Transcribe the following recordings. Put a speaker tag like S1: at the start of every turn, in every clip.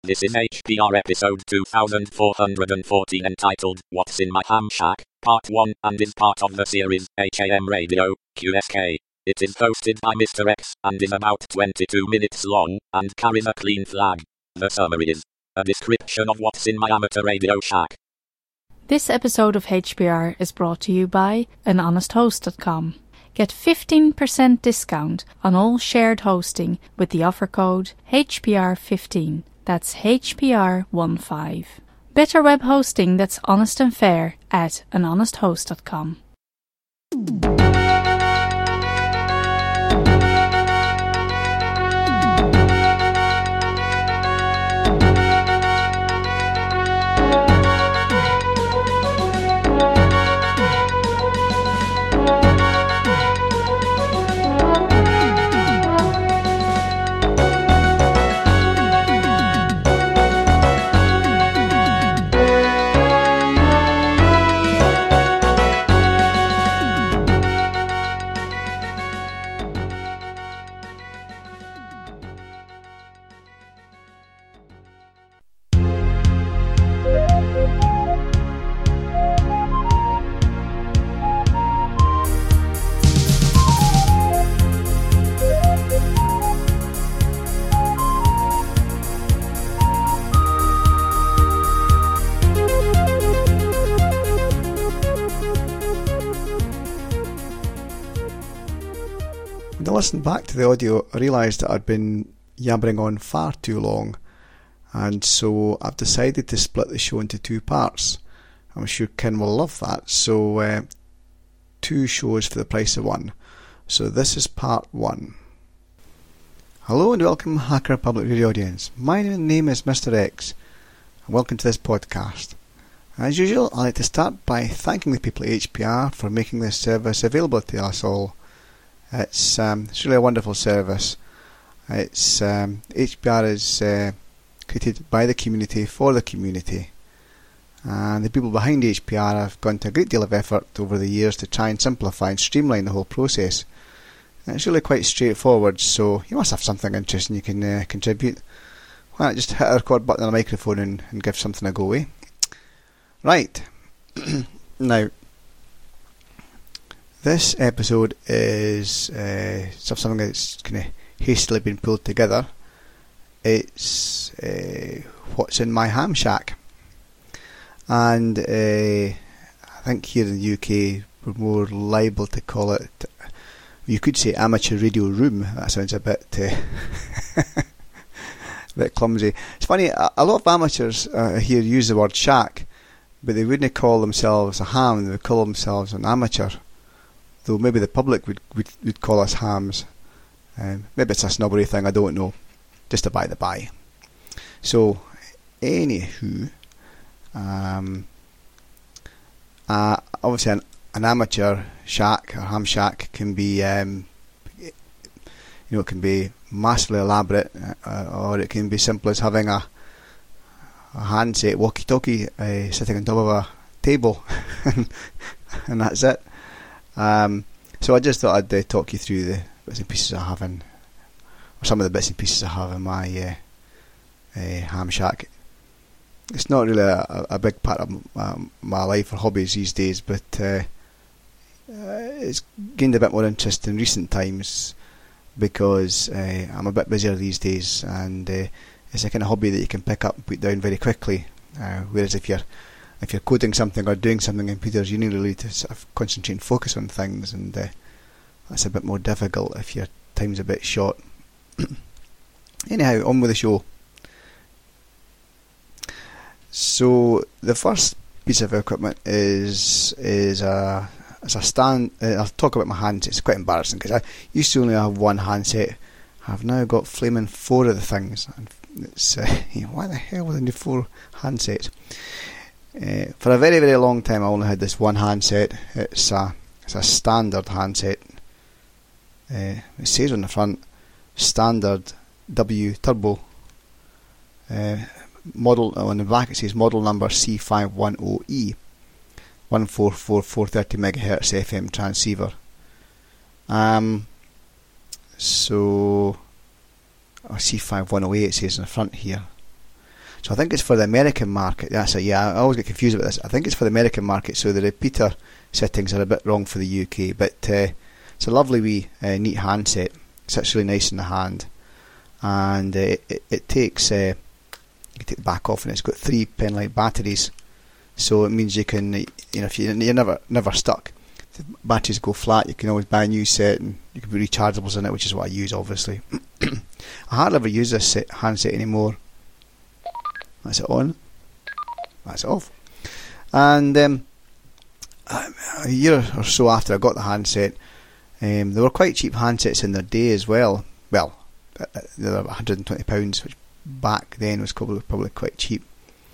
S1: This is HPR episode 2414 entitled What's in My Ham Shack, Part 1, and is part of the series HAM Radio, QSK. It is hosted by Mr. X and is about 22 minutes long and carries a clean flag. The summary is a description of what's in my amateur radio shack.
S2: This episode of HPR is brought to you by anhonesthost.com. Get 15% discount on all shared hosting with the offer code HPR15. That's HPR15. Better web hosting that's honest and fair at anhonesthost.com.
S3: When I listened back to the audio, I realised that I'd been yabbering on far too long, and so I've decided to split the show into two parts. I'm sure Ken will love that, so two shows for the price of one. So this is part one. Hello and welcome, Hacker Public Radio audience. My name is Mr. X, and welcome to this podcast. As usual, I'd like to start by thanking the people at HPR for making this service available to us all. It's really a wonderful service. It's HPR is created by the community for the community, and the people behind HPR have gone to a great deal of effort over the years to try and simplify and streamline the whole process. And it's really quite straightforward, so you must have something interesting you can contribute. Why not just hit a record button on a microphone and give something a go, eh? Right. Now, this episode is something that's kind of hastily been pulled together. It's what's in my ham shack, and I think here in the UK we're more liable to call it, you could say, amateur radio room. That sounds a bit bit clumsy. It's funny, a lot of amateurs here use the word shack, but they wouldn't call themselves a ham, they would call themselves an amateur. Though maybe the public would call us hams. Maybe it's a snobbery thing, I don't know. Just a by the by. So, anywho, obviously an amateur shack or ham shack can be, it can be massively elaborate, or it can be simple as having a handset walkie-talkie sitting on top of a table, and that's it. So I just thought I'd talk you through the bits and pieces I have in, or some of the bits and pieces I have in my ham shack. It's not really a big part of my life or hobbies these days, but it's gained a bit more interest in recent times because I'm a bit busier these days, and it's a kind of hobby that you can pick up and put down very quickly, whereas if you're coding something or doing something in computers, you need really to sort of concentrate and focus on things, and that's a bit more difficult if your time's a bit short. Anyhow, on with the show. So the first piece of equipment is a stand. I'll talk about my handset. It's quite embarrassing because I used to only have one handset. I've now got flaming four of the things. And it's why the hell would I need four handsets? For a very, very long time I only had this one handset. It's a standard handset. It says on the front standard W turbo model. On the back it says model number C510E, 144 MHz FM transceiver. So C5108 it says on the front here. So I think it's for the American market. That's it. Yeah, I always get confused about this. I think it's for the American market, so the repeater settings are a bit wrong for the UK. But it's a lovely wee neat handset. It sits really nice in the hand, and it takes. You can take the back off, and it's got 3 pen-light batteries. So it means you can, if you're never stuck. If the batteries go flat, you can always buy a new set, and you can put rechargeables in it, which is what I use, obviously. I hardly ever use this handset anymore. That's it on. That's it off. And a year or so after I got the handset, they were quite cheap handsets in their day as well. Well, they were £120, which back then was probably quite cheap.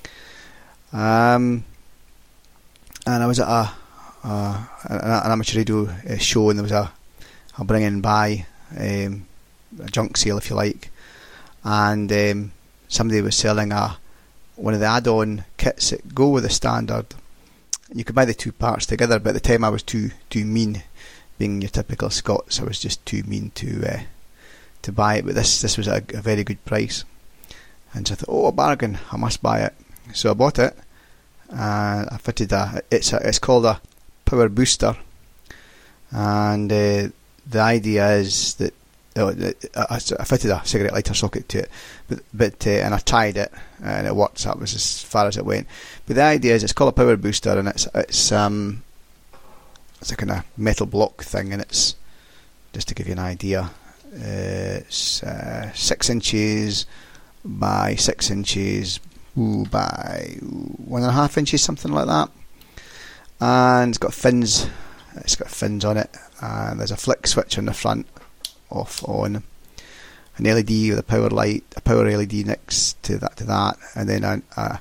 S3: And I was at an amateur radio show, and there was a bring and buy, a junk sale if you like, and somebody was selling one of the add-on kits that go with the standard. You could buy the 2 parts together, but at the time I was too mean, being your typical Scots. I was just too mean to buy it, but this was at a very good price, and so I thought, a bargain, I must buy it. So I bought it. I fitted it's called a power booster, and the idea is that I fitted a cigarette lighter socket to it, but and I tried it, and it worked. So that was as far as it went. But the idea is, it's called a power booster, and it's a kind of metal block thing, and it's, just to give you an idea, it's 6 inches by 6 inches by 1.5 inches, something like that, and it's got fins. It's got fins on it, and there's a flick switch on the front, off, on, an LED with a power light, a power LED next to that, and then a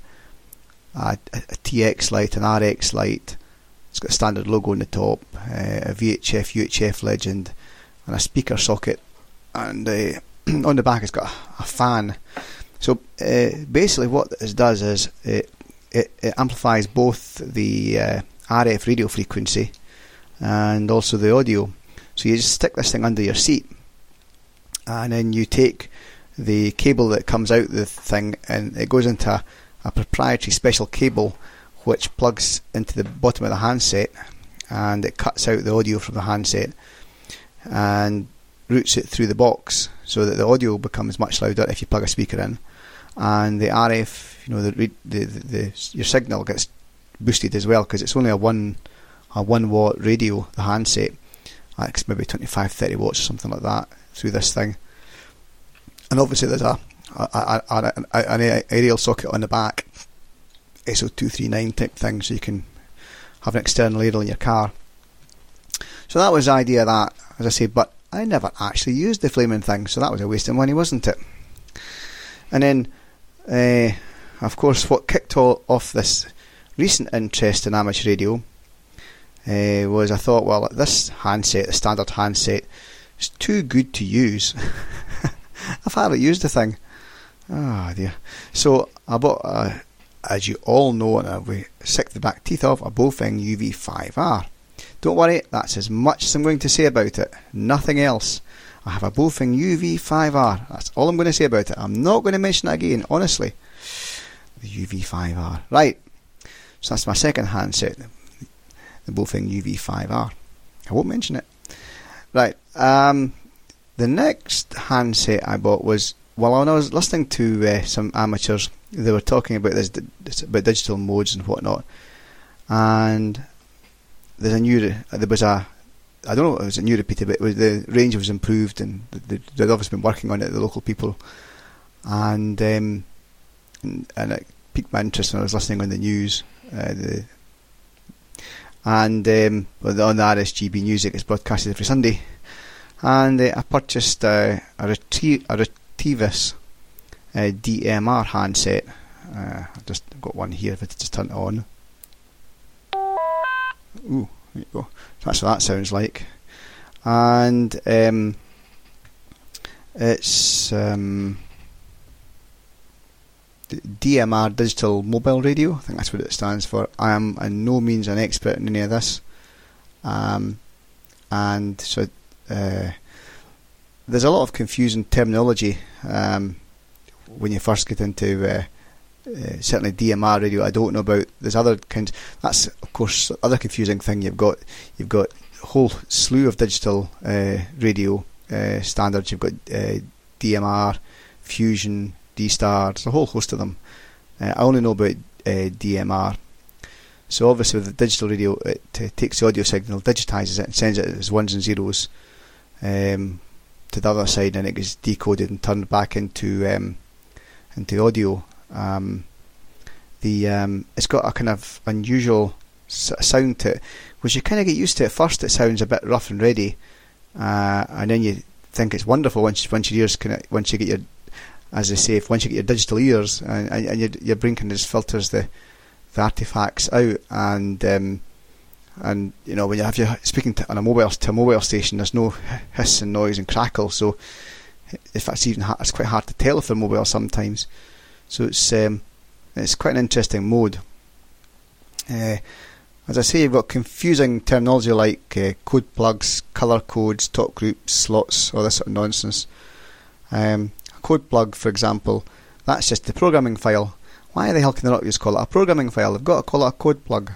S3: TX light, an RX light. It's got a standard logo on the top, a VHF, UHF legend, and a speaker socket, and on the back it's got a fan. So basically what this does is it amplifies both the RF radio frequency and also the audio. So you just stick this thing under your seat, and then you take the cable that comes out the thing, and it goes into a proprietary special cable which plugs into the bottom of the handset, and it cuts out the audio from the handset and routes it through the box, so that the audio becomes much louder if you plug a speaker in, and the RF, your signal gets boosted as well, because it's only a 1 watt radio, the handset. It's maybe 25-30 watts or something like that through this thing. And obviously there's an aerial socket on the back, SO239 type thing, so you can have an external aerial in your car. So that was the idea of that, as I say, but I never actually used the flaming thing, so that was a waste of money, wasn't it? And then, of course, what kicked off this recent interest in amateur radio was, I thought, well, this handset, the standard handset, is too good to use. I've hardly used the thing. Oh dear. So I bought, as you all know, and we sick the back teeth off, a Baofeng UV5R. Don't worry, that's as much as I'm going to say about it. Nothing else. I have a Baofeng UV5R. That's all I'm going to say about it. I'm not going to mention it again, honestly. The UV5R. Right. So that's my second handset, the Baofeng UV5R. I won't mention it. Right. The next handset I bought was, well, when I was listening to some amateurs, they were talking about about digital modes and whatnot, and there was a I don't know if it was a new repeater, but the range was improved, and they'd obviously been working on it, the local people, and it piqued my interest when I was listening on the news. On the RSGB Music, it's broadcasted every Sunday, and I purchased a Retevis DMR handset. I've just got one here, if I just turn it on. Ooh, there you go. That's what that sounds like. And it's DMR, Digital Mobile Radio. I think that's what it stands for. I am by no means an expert in any of this, and so there's a lot of confusing terminology when you first get into certainly DMR radio I don't know about. There's other kinds. That's of course other confusing thing. You've got a whole slew of digital radio standards. You've got DMR, Fusion, D-Star. There's a whole host of them. I only know about DMR. So obviously with the digital radio, it takes the audio signal, digitises it and sends it as ones and zeros to the other side, and it gets decoded and turned back into audio. It's got a kind of unusual sound to it, which you kind of get used to. At first it sounds a bit rough and ready, and then you think it's wonderful once your ears once you get your, as they say, once you get your digital ears and your brain kind of just filters the artifacts out, and you know, when you're speaking to a mobile station, there's no hiss and noise and crackle, so in fact it's quite hard to tell if they're mobile sometimes. So it's quite an interesting mode. As I say, you've got confusing terminology like code plugs, colour codes, talk groups, slots, all this sort of nonsense. A code plug, for example, that's just the programming file. Why the hell can they not just call it a programming file? They've got to call it a code plug.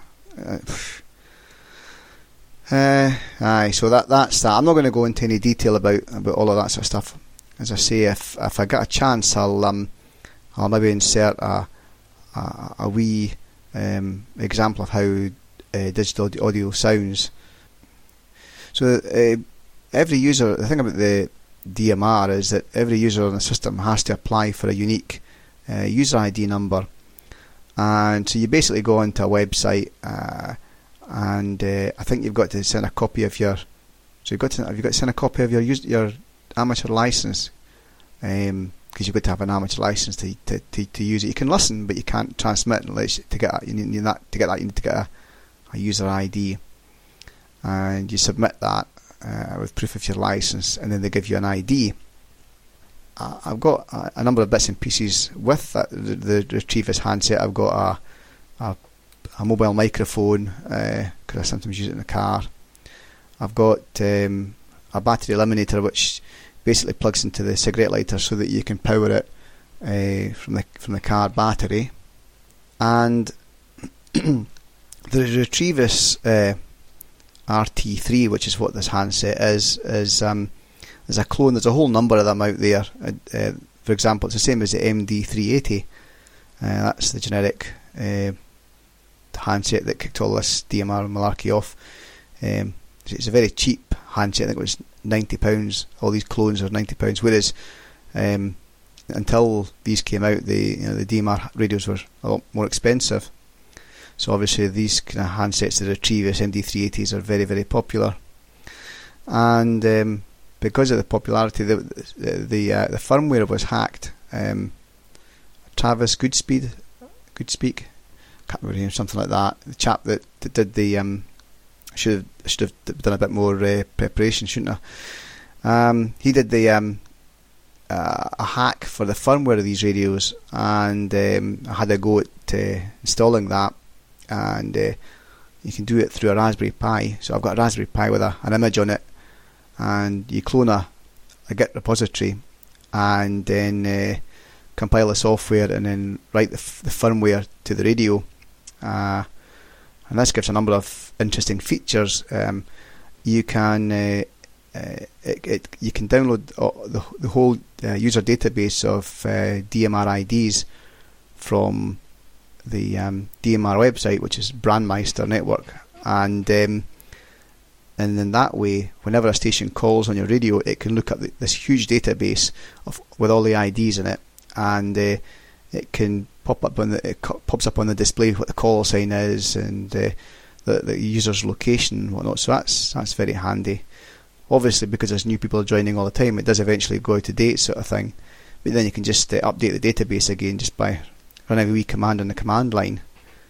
S3: So that's that. I'm not going to go into any detail about all of that sort of stuff. As I say, if I get a chance, I'll maybe insert a wee example of how digital audio sounds. So every user, the thing about the DMR is that every user on the system has to apply for a unique user ID number, and so you basically go onto a website, and I think you've got to send a copy of your. So you've got to send a copy of your amateur license, because you've got to have an amateur license to use it. You can listen, but you can't transmit unless to get that. You need to get a user ID, and you submit that with proof of your license, and then they give you an ID. I've got a number of bits and pieces with the Retrievus handset. I've got a mobile microphone, because I sometimes use it in the car. I've got a battery eliminator, which basically plugs into the cigarette lighter so that you can power it from the car battery. And the Retrievus RT3, which is what this handset is a clone. There's a whole number of them out there. For example, it's the same as the MD380. That's the generic handset that kicked all this DMR malarkey off. It's a very cheap handset. I think it was £90. All these clones are £90. Whereas until these came out, the DMR radios were a lot more expensive. So obviously these kind of handsets, the Retrievus MD380s, are very, very popular. And because of the popularity, the firmware was hacked. Travis Goodspeak, can't remember his name, something like that. The chap that did the should have done a bit more preparation, shouldn't I? He did the a hack for the firmware of these radios, and I had a go at installing that, and you can do it through a Raspberry Pi. So I've got a Raspberry Pi with an image on it, and you clone a Git repository, and then compile the software, and then write the firmware to the radio. And this gives a number of interesting features. You can download the whole user database of DMR IDs from the DMR website, which is Brandmeister Network, and then that way, whenever a station calls on your radio, it can look up this huge database with all the IDs in it, and it can pops up on the display what the call sign is, and the user's location and whatnot. So that's very handy. Obviously, because there's new people joining all the time, it does eventually go out of date, sort of thing. But then you can just update the database again just by running a wee command on the command line.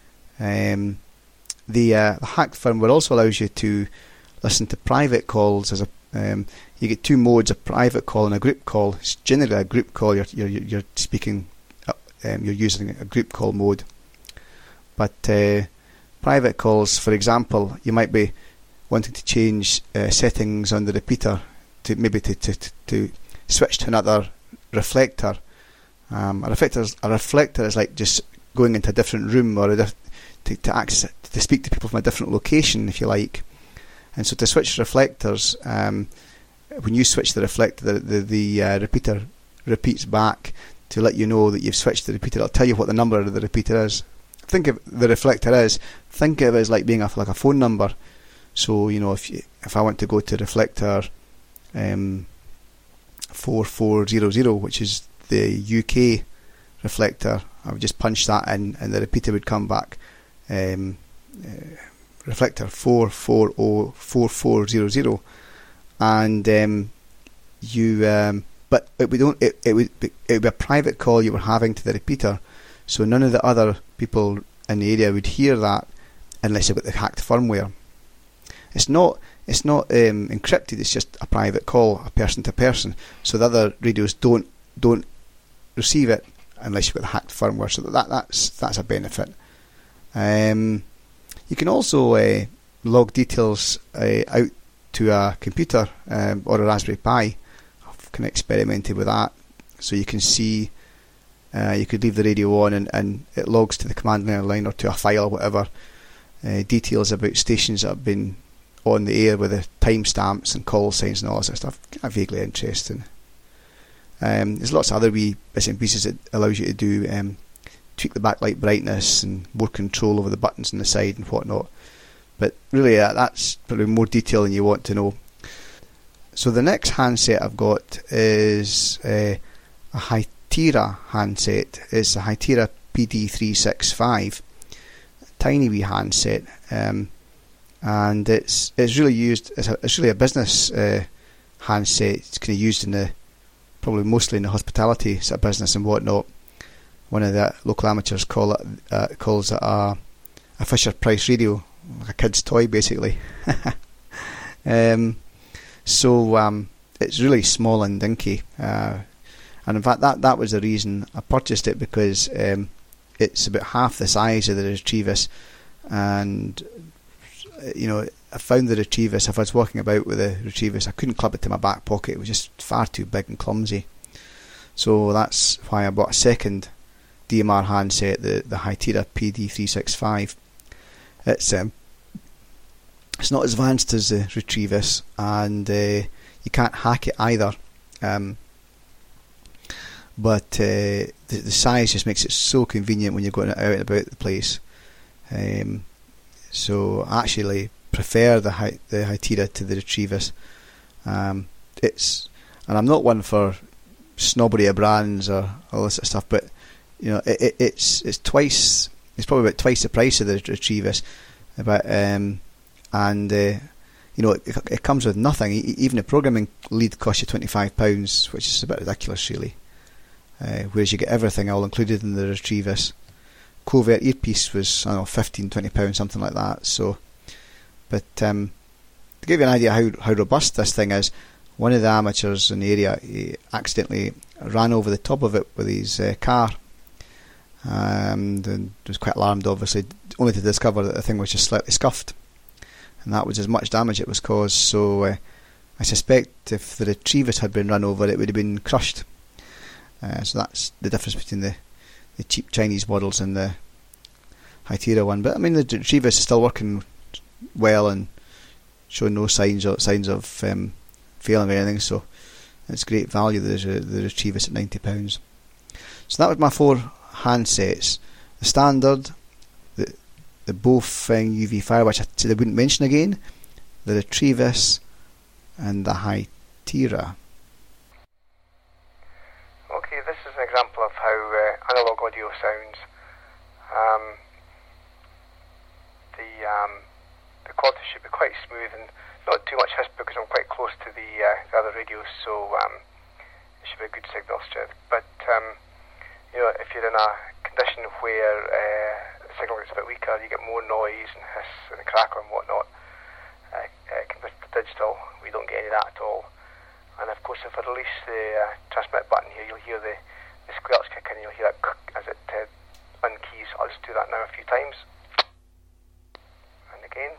S3: The hacked firmware also allows you to listen to private calls. You get two modes: a private call and a group call. It's generally a group call. You're speaking. You're using a group call mode. But private calls, for example, you might be wanting to change settings on the repeater to maybe to switch to another reflector, A reflector is like just going into a different room or to speak to people from a different location, if you like. And so to switch reflectors, when you switch the reflector, the repeater repeats back to let you know that you've switched the repeater. It'll tell you what the number of the repeater is. Think of it as like being like a phone number. So if I want to go to reflector 4400, which is the UK reflector, I would just punch that in and the repeater would come back reflector 4404400, and but it would be a private call you were having to the repeater, so none of the other people in the area would hear that unless you've got the hacked firmware. It's not encrypted. It's just a private call, a person to person. So the other radios don't receive it unless you've got the hacked firmware. So that's a benefit. You can also log details out to a computer or a Raspberry Pi. I've kind of experimented with that. So you can see, you could leave the radio on and it logs to the command line or to a file or whatever, details about stations that have been on the air with the timestamps and call signs and all that sort of stuff. Kind of vaguely interesting. There's lots of other wee bits and pieces that allows you to do, tweak the backlight brightness and more control over the buttons on the side and whatnot. But really that's probably more detail than you want to know. So the next handset I've got is a Hytera handset. It's a Hytera PD365, tiny wee handset, and it's really used. It's really a business handset. It's kind of used probably mostly in the hospitality sort of business and whatnot. One of the local amateurs calls it a Fisher Price radio, like a kid's toy basically. So it's really small and dinky, and in fact that was the reason I purchased it, because it's about half the size of the Retrievous, and I found the Retrievous, if I was walking about with the Retrievous, I couldn't clip it to my back pocket. It was just far too big and clumsy. So that's why I bought a second DMR handset, the Hytera PD365. It's not as advanced as the Retrievous, and you can't hack it either. But the size just makes it so convenient when you're going out and about the place. So I actually prefer the Hytera to the Retrievous. And I'm not one for snobbery of brands or all this sort of stuff, but it's probably about twice the price of the Retrievous. It comes with nothing. Even the programming lead costs you £25, which is a bit ridiculous really. Whereas you get everything all included in the Retrievous. Covert earpiece was £15-20, something like that. So, but to give you an idea how robust this thing is, one of the amateurs in the area, he accidentally ran over the top of it with his car, and was quite alarmed, obviously, only to discover that the thing was just slightly scuffed, and that was as much damage it was caused. So I suspect if the Retrievous had been run over, it would have been crushed. So that's the difference between the cheap Chinese models and the Hytera one. But I mean, the Retrievous is still working well and showing no signs of failing or anything. So it's great value. The Retrievous at £90. So that was my 4 handsets: the standard, the Baofeng UV5, which I said I wouldn't mention again, the Retrievous, and the Hytera.
S4: Okay, this is an example of how analog audio sounds. The quality should be quite smooth and not too much hiss, because I'm quite close to the other radios, so it should be a good signal strength. But if you're in a condition where the signal gets a bit weaker, you get more noise and hiss and crackle and whatnot. Compared to digital, we don't get any of that at all. And of course, if I release the transmit button here, you'll hear the squelch kick in, you'll hear it as it unkeys. I'll just do that now a few times. And again.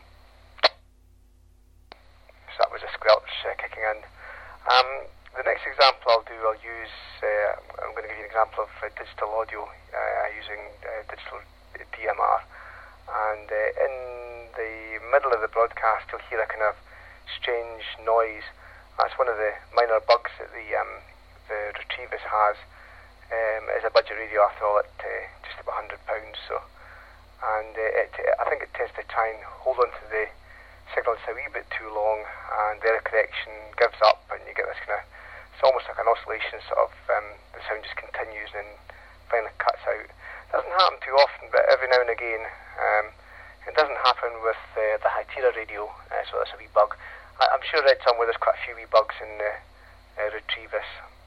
S4: So that was a squelch kicking in. The next example I'm going to give you an example example of digital audio using digital DMR. And in the middle of the broadcast, you'll hear a kind of strange noise. That's one of the minor bugs that the Retrievus has. It is a budget radio after all, at just about £100. So, and I think it tends to try and hold on to the signal just a wee bit too long, and the error correction gives up, and you get this kind of, it's almost like an oscillation sort of, the sound just continues and finally cuts out. It doesn't happen too often, but every now and again. It doesn't happen with the Hytera radio, so that's a wee bug. I'm sure I read somewhere there's quite a few wee bugs in the Retrievus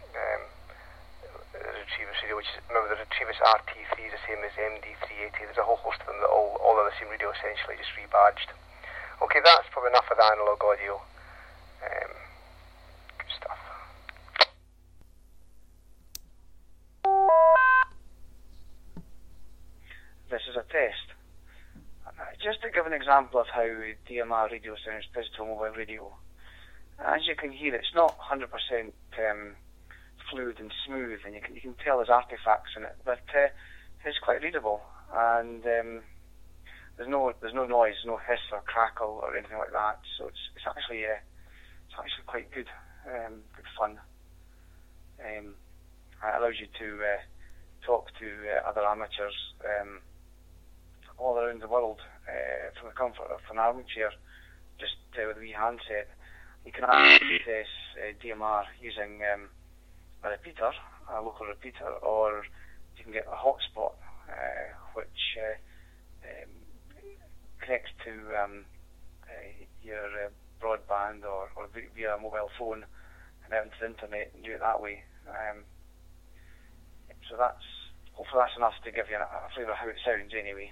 S4: radio, which is, remember the Retrievus RT3 is the same as MD380. There's a whole host of them that all are the same radio, essentially, just rebadged. Okay, that's probably enough of the analog audio. Good stuff.
S5: This is a test. Just to give an example of how DMR radio sounds, digital mobile radio. As you can hear, it's not 100% fluid and smooth, and you can tell there's artifacts in it, but it's quite readable, and there's no noise, no hiss or crackle or anything like that. So it's actually quite good, good fun. It allows you to talk to other amateurs all around the world from the comfort of an armchair, just with a wee handset. You can access DMR using a repeater, a local repeater, or you can get a hotspot which connects to your broadband or via a mobile phone and out into the internet and do it that way. So hopefully that's enough to give you a flavour of how it sounds anyway.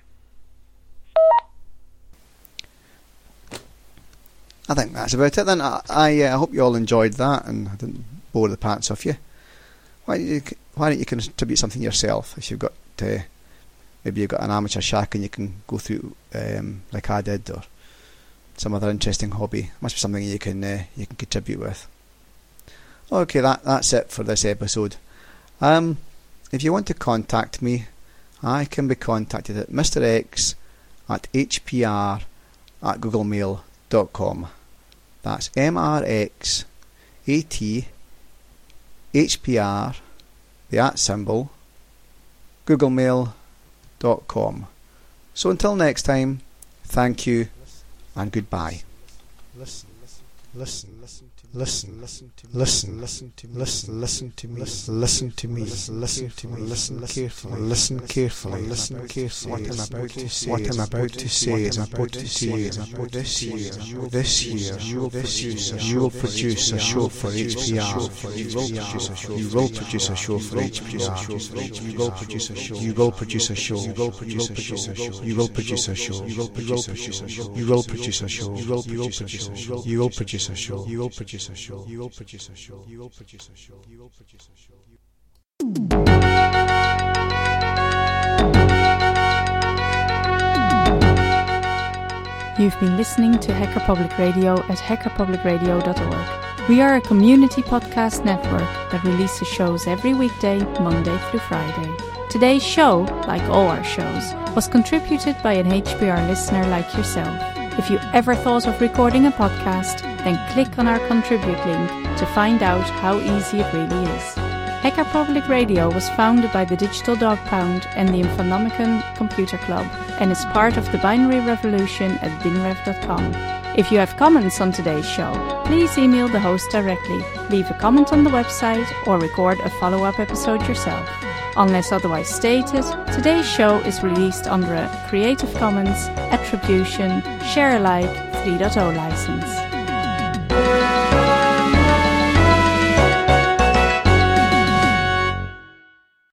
S3: I think that's about it then. I hope you all enjoyed that and I didn't bore the pants off you. Why don't you contribute something yourself? If you've got maybe you've got an amateur shack and you can go through like I did, or some other interesting hobby. Must be something you can contribute with. Okay, that's it for this episode. If you want to contact me, I can be contacted at mrx@hpr@googlemail.com. That's MRX@HPR, the @ googlemail.com. So until next time, thank you and goodbye. Listen carefully. What I'm about to say is this year you will produce a show for HPR. You will produce a show for HPR. You will produce a show. You will produce a show. You will produce a show. You will produce a show. You will produce a show. You will produce a show. You will produce a show. You will produce a show. You will produce a show. You will produce a show. You will produce a show. You will produce a show.
S2: You've been listening to Hacker Public Radio at hackerpublicradio.org. We are a community podcast network that releases shows every weekday, Monday through Friday. Today's show, like all our shows, was contributed by an HPR listener like yourself. If you ever thought of recording a podcast, then click on our contribute link to find out how easy it really is. Hacker Public Radio was founded by the Digital Dog Pound and the Infonomicon Computer Club and is part of the binary revolution at binrev.com. If you have comments on today's show, please email the host directly, leave a comment on the website, or record a follow-up episode yourself. Unless otherwise stated, today's show is released under a Creative Commons Attribution Share Alike 3.0 license.